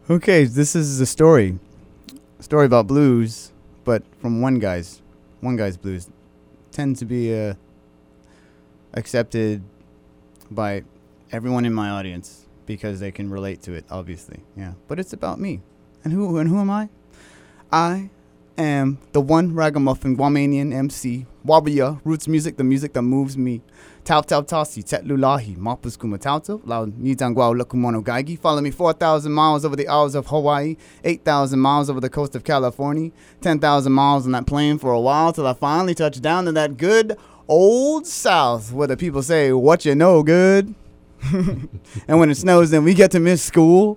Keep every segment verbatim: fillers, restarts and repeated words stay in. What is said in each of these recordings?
Okay, this is a story. A story about blues, but from one guy's. One guy's blues. Tend to be uh, accepted by everyone in my audience because they can relate to it, obviously. Yeah. But it's about me. And who and who am I? I am the one ragamuffin Guamanian M C, warrior, roots music, the music that moves me. Tau tau tasi, tet lulahi, mapus kumatauto, lau nitangwao lakumono gaigi. Follow me four thousand miles over the Isles of Hawaii, eight thousand miles over the coast of California, ten thousand miles on that plane for a while till I finally touch down in that good old South where the people say, what you know good? And when it snows, then we get to miss school.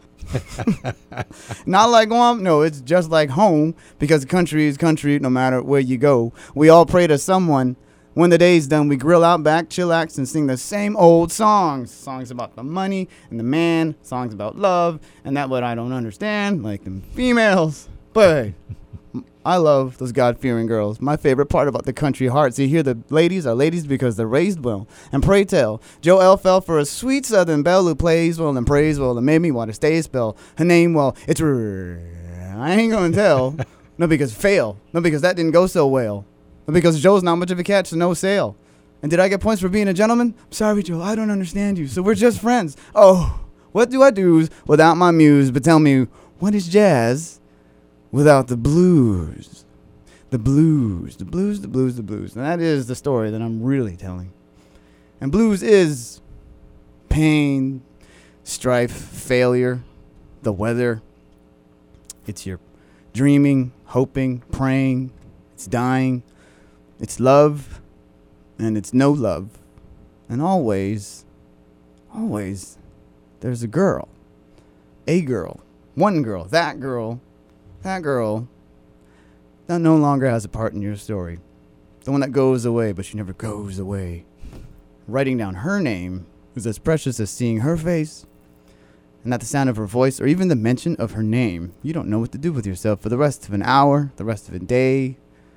Not like Guam, no, it's just like home because country is country no matter where you go. We all pray to someone. When the day's done, we grill out back, chillax, and sing the same old songs. Songs about the money and the man, songs about love, and that what I don't understand, like them females. But hey, I love those God-fearing girls. My favorite part about the country heart. See, here the ladies are ladies because they're raised well. And pray tell, Joelle fell for a sweet southern belle who plays well and prays well and made me want to stay spell. Her name, well, it's R. I ain't gonna tell. No, because fail. No, because that didn't go so well. No, because Joe's not much of a catch, so no sale. And did I get points for being a gentleman? I'm sorry, Joe, I don't understand you. So we're just friends. Oh, what do I do without my muse? But tell me, what is jazz without the blues? The blues, the blues, the blues, the blues. And that is the story that I'm really telling. And blues is pain, strife, failure, the weather. It's your dreaming, hoping, praying. It's dying. It's love. And it's no love. And always, always, there's a girl. A girl. One girl. That girl. That girl that no longer has a part in your story. The one that goes away, but she never goes away. Writing down her name is as precious as seeing her face. And at the sound of her voice, or even the mention of her name, you don't know what to do with yourself for the rest of an hour, the rest of a day.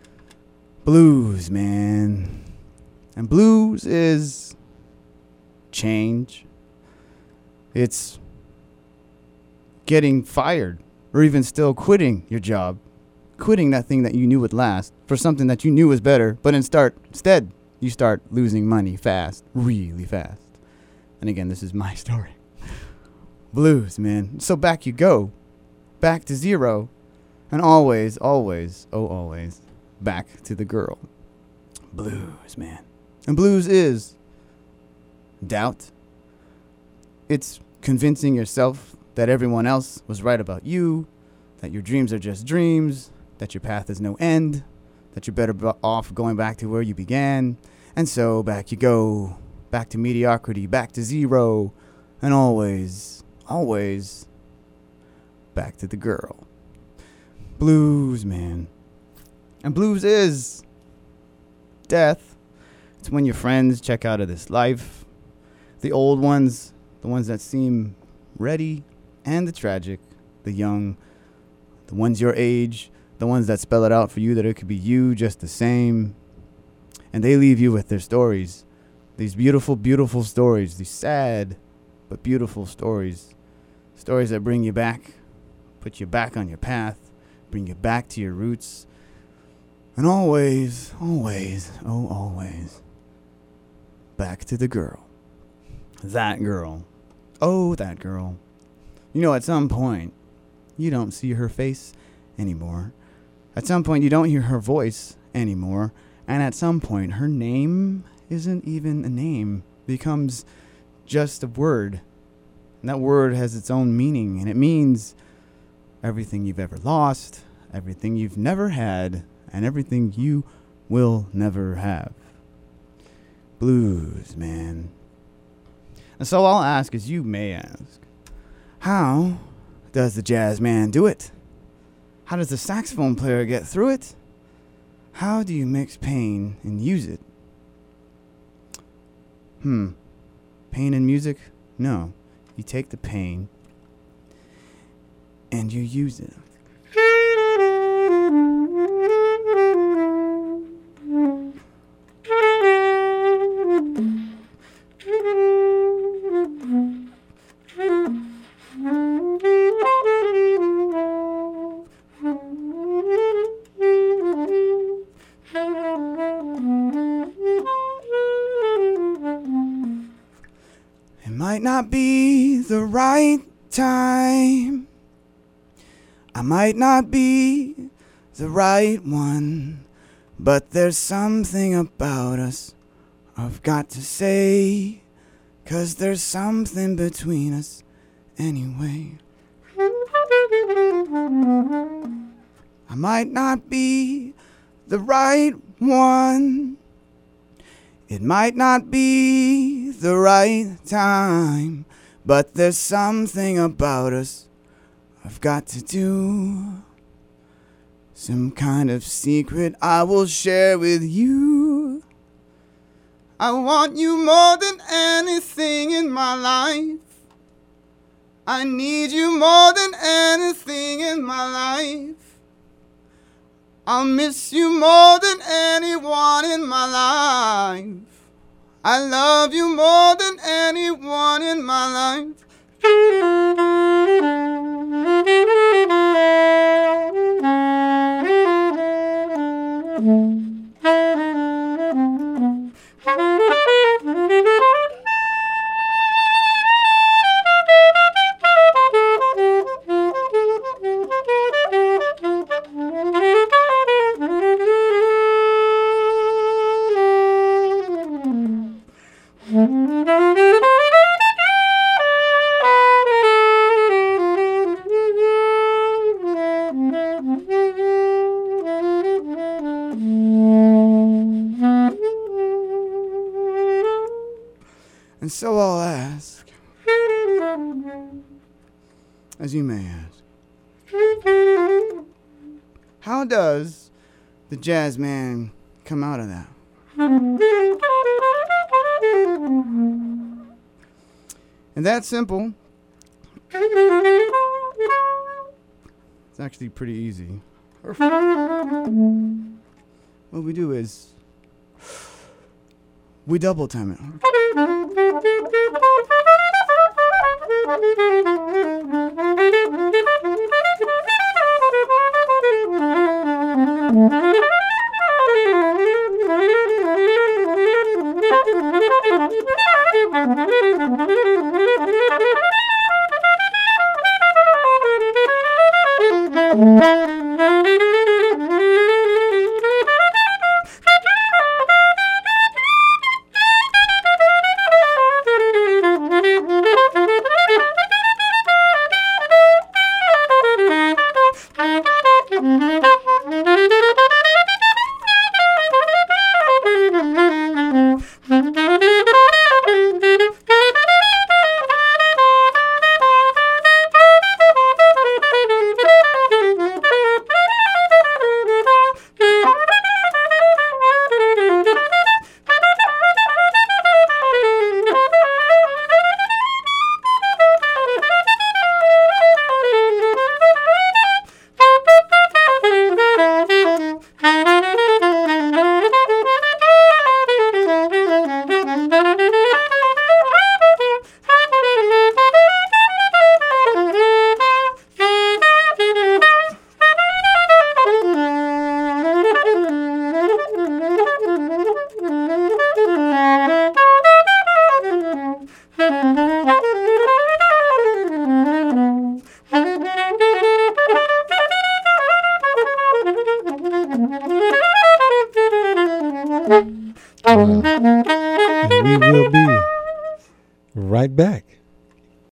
Blues, man. And blues is change. It's getting fired. Or even still quitting your job. Quitting that thing that you knew would last for something that you knew was better. But in start, instead, you start losing money fast. Really fast. And again, this is my story. Blues, man. So back you go. Back to zero. And always, always, oh always, back to the girl. Blues, man. And blues is doubt. It's convincing yourself that everyone else was right about you, that your dreams are just dreams, that your path is no end, that you're better off going back to where you began. And so back you go, back to mediocrity, back to zero, and always, always back to the girl. Blues, man. And blues is death. It's when your friends check out of this life. The old ones, the ones that seem ready, and the tragic, the young, the ones your age, the ones that spell it out for you that it could be you just the same. And they leave you with their stories. These beautiful, beautiful stories. These sad but beautiful stories. Stories that bring you back, put you back on your path, bring you back to your roots. And always, always, oh always, back to the girl. That girl. Oh, that girl. You know, at some point, you don't see her face anymore. At some point, you don't hear her voice anymore. And at some point, her name isn't even a name. It becomes just a word. And that word has its own meaning. And it means everything you've ever lost, everything you've never had, and everything you will never have. Blues, man. And so I'll ask, as you may ask, how does the jazz man do it? How does the saxophone player get through it? How do you mix pain and use it? Hmm. Pain and music? No. You take the pain and you use it. not be the right time. I might not be the right one, but there's something about us I've got to say, 'cause there's something between us anyway. I might not be the right one. It might not be the right time, but there's something about us I've got to do. Some kind of secret I will share with you. I want you more than anything in my life. I need you more than anything in my life. I'll miss you more than anyone in my life. I love you more than anyone in my life. And so I'll ask, as you may ask, how does the jazz man come out of that? And that's simple. It's actually pretty easy. What we do is we double time it. And we will be right back.